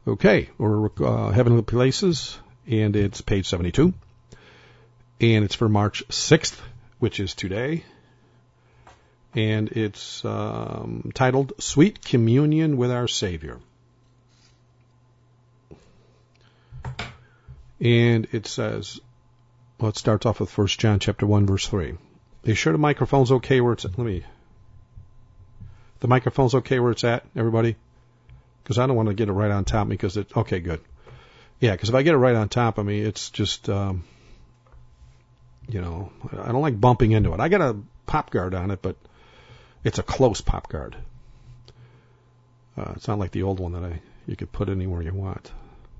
Okay, we're Heavenly Places, and it's page 72. And it's for March 6th, which is today. And it's titled Sweet Communion with Our Savior. And it says, well, it starts off with 1 John chapter 1, verse 3. Are you sure the microphone's okay where it's at? The microphone's okay where it's at, everybody? Because I don't want to get it right on top of me because okay, good. Yeah, because if I get it right on top of me, it's just, I don't like bumping into it. I got a pop guard on it, but it's a close pop guard. It's not like the old one that you could put anywhere you want.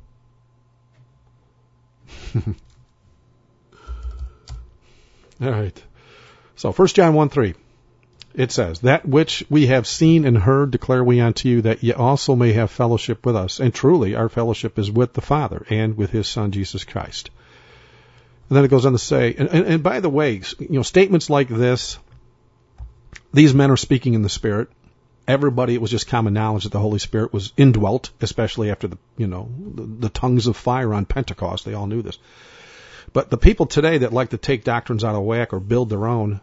All right. So 1 John 1:3. It says, that which we have seen and heard declare we unto you, that ye also may have fellowship with us. And truly our fellowship is with the Father and with his Son Jesus Christ. And then it goes on to say, and by the way, statements like this, these men are speaking in the Spirit. Everybody, it was just common knowledge that the Holy Spirit was indwelt, especially after the tongues of fire on Pentecost. They all knew this. But the people today that like to take doctrines out of whack or build their own,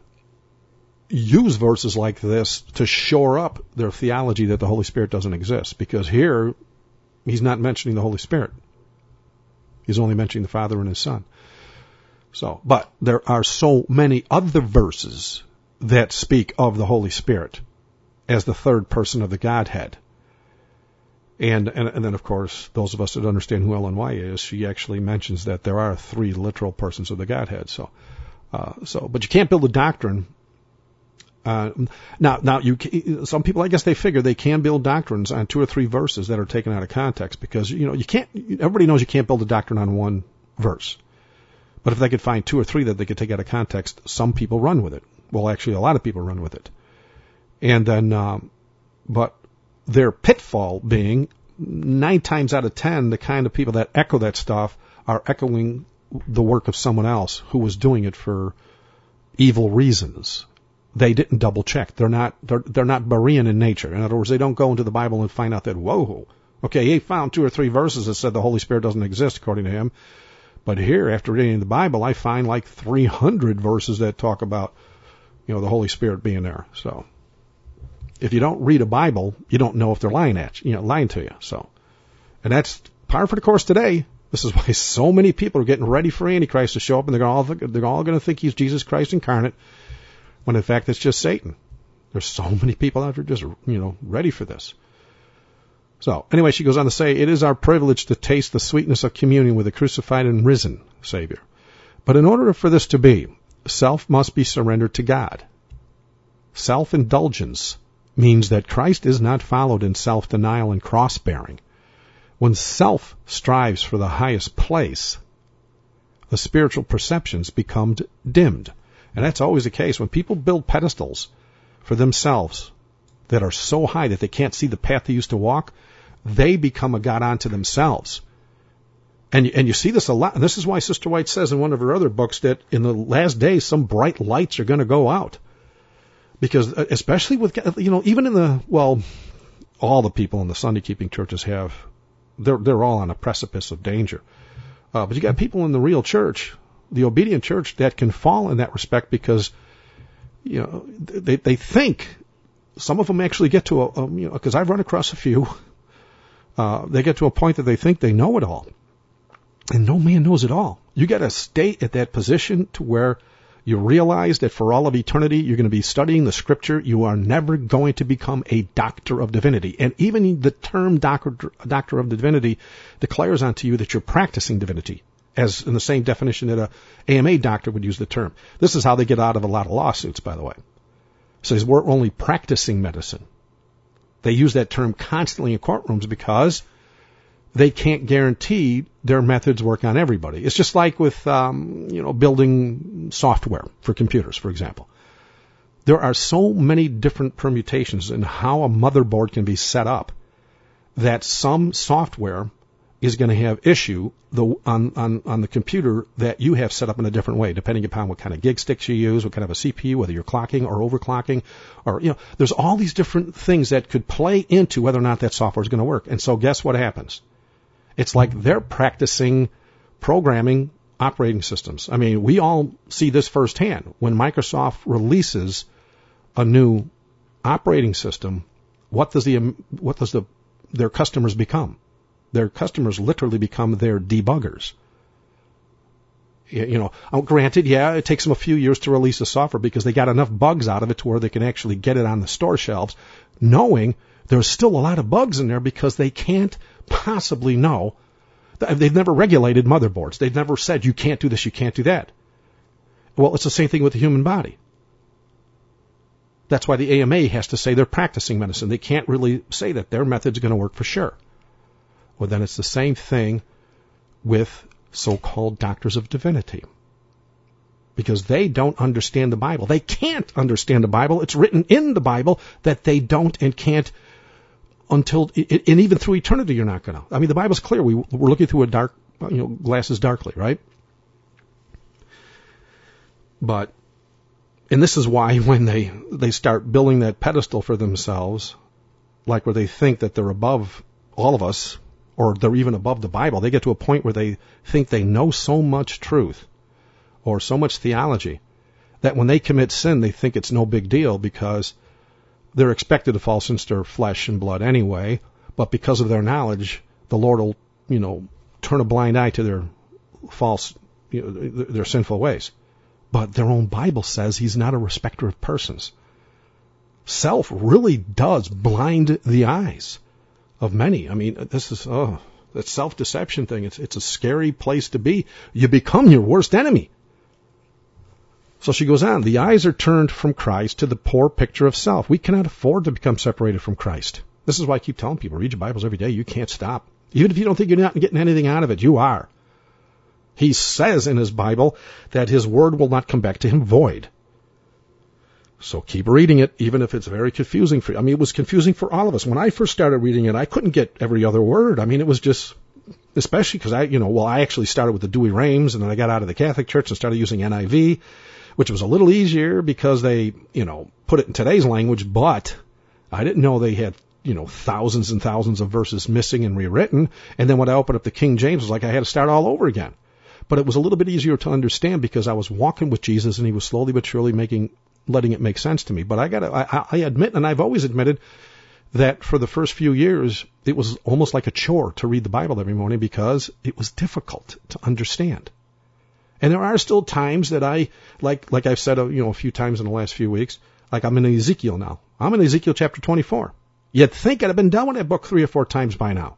use verses like this to shore up their theology that the Holy Spirit doesn't exist. Because here, he's not mentioning the Holy Spirit. He's only mentioning the Father and his Son. So, but there are so many other verses that speak of the Holy Spirit as the third person of the Godhead. And then, of course, those of us that understand who Ellen White is, she actually mentions that there are three literal persons of the Godhead. But you can't build a doctrine. Some people, I guess they figure they can build doctrines on 2 or 3 verses that are taken out of context because, you can't, everybody knows you can't build a doctrine on one verse. But if they could find 2 or 3 that they could take out of context, some people run with it. Well, actually, a lot of people run with it. And then, but their pitfall being 9 times out of 10, the kind of people that echo that stuff are echoing the work of someone else who was doing it for evil reasons. They didn't double check. They're not Berean in nature. In other words, they don't go into the Bible and find out that, whoa, okay, he found 2 or 3 verses that said the Holy Spirit doesn't exist according to him. But here, after reading the Bible, I find like 300 verses that talk about, the Holy Spirit being there. So, if you don't read a Bible, you don't know if they're lying to you. So, and that's par for the course today. This is why so many people are getting ready for Antichrist to show up, and they're all going to think he's Jesus Christ incarnate, when in fact it's just Satan. There's so many people out there just, ready for this. So, anyway, she goes on to say, it is our privilege to taste the sweetness of communion with a crucified and risen Savior. But in order for this to be, self must be surrendered to God. Self-indulgence means that Christ is not followed in self-denial and cross-bearing. When self strives for the highest place, the spiritual perceptions become dimmed. And that's always the case. When people build pedestals for themselves that are so high that they can't see the path they used to walk, they become a god unto themselves. And you see this a lot. And this is why Sister White says in one of her other books that in the last days, some bright lights are going to go out. Because especially with, even all the people in the Sunday keeping churches they're all on a precipice of danger. But you got people in the real church, the obedient church, that can fall in that respect because, they think, some of them actually get to because I've run across a few, they get to a point that they think they know it all. And no man knows it all. You got to stay at that position to where you realize that for all of eternity, you're going to be studying the Scripture. You are never going to become a doctor of divinity. And even the term doctor of divinity declares unto you that you're practicing divinity, as in the same definition that a AMA doctor would use the term. This is how they get out of a lot of lawsuits, by the way. It says we're only practicing medicine. They use that term constantly in courtrooms because they can't guarantee their methods work on everybody. It's just like with, building software for computers, for example. There are so many different permutations in how a motherboard can be set up that some software is going to have issue on the computer that you have set up in a different way, depending upon what kind of gig sticks you use, what kind of a CPU, whether you're clocking or overclocking, or, there's all these different things that could play into whether or not that software is going to work. And so guess what happens? It's like they're practicing programming operating systems. I mean, we all see this firsthand. When Microsoft releases a new operating system, what does their customers become? Their customers literally become their debuggers. Granted, it takes them a few years to release the software because they got enough bugs out of it to where they can actually get it on the store shelves, knowing there's still a lot of bugs in there because they can't possibly know. They've never regulated motherboards. They've never said you can't do this, you can't do that. Well, it's the same thing with the human body. That's why the AMA has to say they're practicing medicine. They can't really say that their method's going to work for sure. Well, then it's the same thing with so-called doctors of divinity. Because they don't understand the Bible. They can't understand the Bible. It's written in the Bible that they don't and can't until, and even through eternity you're not going to. I mean, the Bible's clear. We're looking through a dark, glasses darkly, right? But, and this is why when they start building that pedestal for themselves, like where they think that they're above all of us, or they're even above the Bible, they get to a point where they think they know so much truth or so much theology that when they commit sin, they think it's no big deal because they're expected to fall since they're flesh and blood anyway. But because of their knowledge, the Lord will, turn a blind eye to their false, their sinful ways. But their own Bible says He's not a respecter of persons. Self really does blind the eyes of many. I mean, this is, that self-deception thing. It's a scary place to be. You become your worst enemy. So she goes on, the eyes are turned from Christ to the poor picture of self. We cannot afford to become separated from Christ. This is why I keep telling people, read your Bibles every day. You can't stop. Even if you don't think you're not getting anything out of it, you are. He says in His Bible that His word will not come back to Him void. So keep reading it, even if it's very confusing for you. I mean, it was confusing for all of us. When I first started reading it, I couldn't get every other word. I mean, it was just, especially because I actually started with the Dewey Rheims, and then I got out of the Catholic Church and started using NIV, which was a little easier because they, put it in today's language, but I didn't know they had, thousands and thousands of verses missing and rewritten. And then when I opened up the King James, it was like I had to start all over again. But it was a little bit easier to understand because I was walking with Jesus and He was slowly but surely letting it make sense to me. But I admit, and I've always admitted, that for the first few years, it was almost like a chore to read the Bible every morning because it was difficult to understand. And there are still times that I, like I've said, a few times in the last few weeks, like I'm in Ezekiel now. I'm in Ezekiel chapter 24. You'd think I'd have been done with that book 3 or 4 times by now.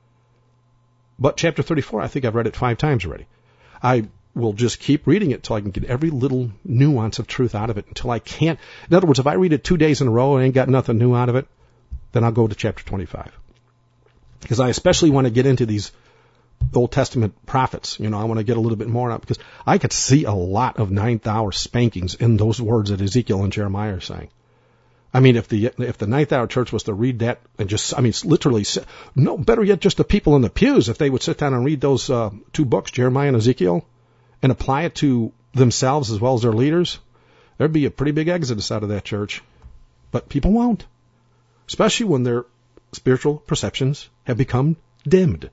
But chapter 34, I think I've read it 5 times already. I will just keep reading it till I can get every little nuance of truth out of it until I can't. In other words, if I read it 2 days in a row and ain't got nothing new out of it, then I'll go to chapter 25. Because I especially want to get into these Old Testament prophets. I want to get a little bit more out because I could see a lot of ninth hour spankings in those words that Ezekiel and Jeremiah are saying. I mean, if the ninth hour church was to read that and literally, no, better yet, just the people in the pews, if they would sit down and read those 2 books, Jeremiah and Ezekiel, and apply it to themselves as well as their leaders, there'd be a pretty big exodus out of that church. But people won't, especially when their spiritual perceptions have become dimmed.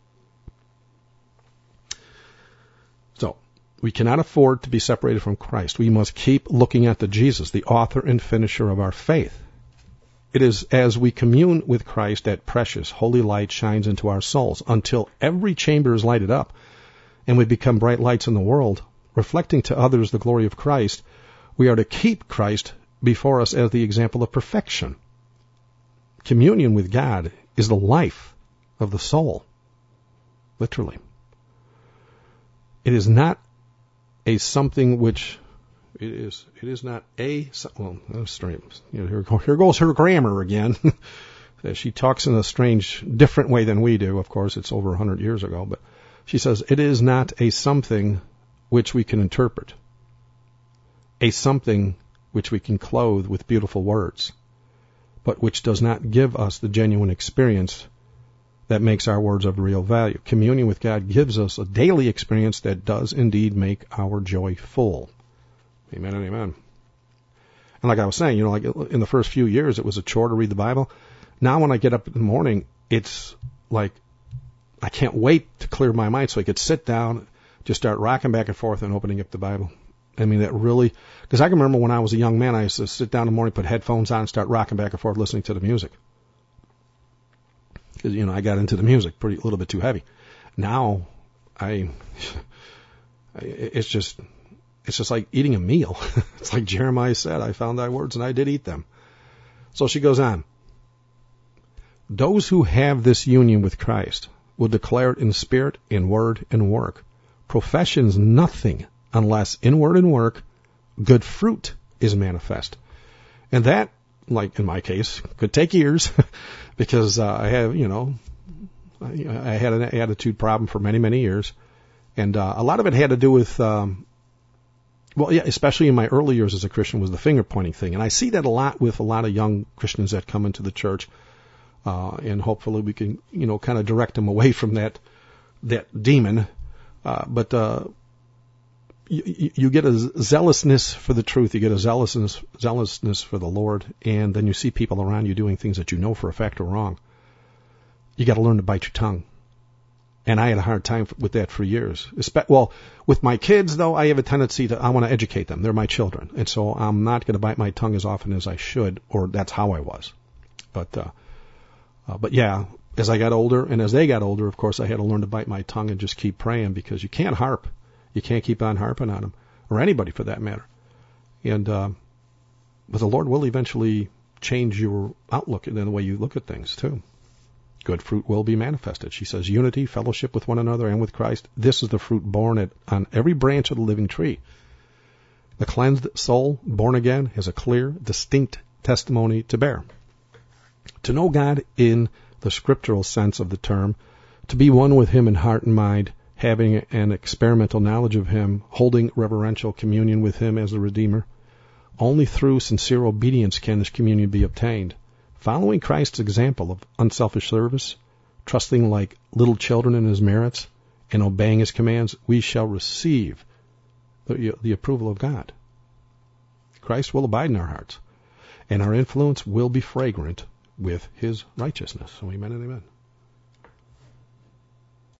So, we cannot afford to be separated from Christ. We must keep looking at the Jesus, the author and finisher of our faith. It is as we commune with Christ that precious, holy light shines into our souls until every chamber is lighted up and we become bright lights in the world, reflecting to others the glory of Christ. We are to keep Christ before us as the example of perfection. Communion with God is the life of the soul, literally. It is not a something which it is not a, well, that's strange. Here goes her grammar again. She talks in a strange, different way than we do. Of course, it's over 100 years ago, but she says, it is not a something which we can interpret, a something which we can clothe with beautiful words, but which does not give us the genuine experience that makes our words of real value. Communion with God gives us a daily experience that does indeed make our joy full. Amen and amen. And like I was saying, like in the first few years, it was a chore to read the Bible. Now when I get up in the morning, it's like I can't wait to clear my mind so I could sit down, just start rocking back and forth and opening up the Bible. I mean, that really, because I can remember when I was a young man, I used to sit down in the morning, put headphones on, and start rocking back and forth listening to the music. Because, I got into the music a little bit too heavy. Now, it's just like eating a meal. It's like Jeremiah said, I found thy words and I did eat them. So she goes on. Those who have this union with Christ will declare it in spirit, in word, and work. Professions nothing unless in word and work, good fruit is manifest. And that, like in my case, could take years because I have, I had an attitude problem for many, many years. And a lot of it had to do with, especially in my early years as a Christian, was the finger pointing thing. And I see that a lot with a lot of young Christians that come into the church. And hopefully we can, kind of direct them away from that demon. But you get a zealousness for the truth. You get a zealousness for the Lord. And then you see people around you doing things that you know for a fact are wrong. You got to learn to bite your tongue. And I had a hard time with that for years. With my kids, though, I have a tendency I want to educate them. They're my children. And so I'm not going to bite my tongue as often as I should, or that's how I was. But yeah, as I got older and as they got older, of course, I had to learn to bite my tongue and just keep praying, because you can't harp. You can't keep on harping on them, or anybody for that matter. And but the Lord will eventually change your outlook and the way you look at things too. Good fruit will be manifested. She says, unity, fellowship with one another and with Christ. This is the fruit borne on every branch of the living tree. The cleansed soul, born again, has a clear, distinct testimony to bear. To know God in the scriptural sense of the term, to be one with Him in heart and mind, having an experimental knowledge of Him, holding reverential communion with Him as the Redeemer. Only through sincere obedience can this communion be obtained. Following Christ's example of unselfish service, trusting like little children in His merits, and obeying His commands, we shall receive the approval of God. Christ will abide in our hearts, and our influence will be fragrant with His righteousness. So amen and amen.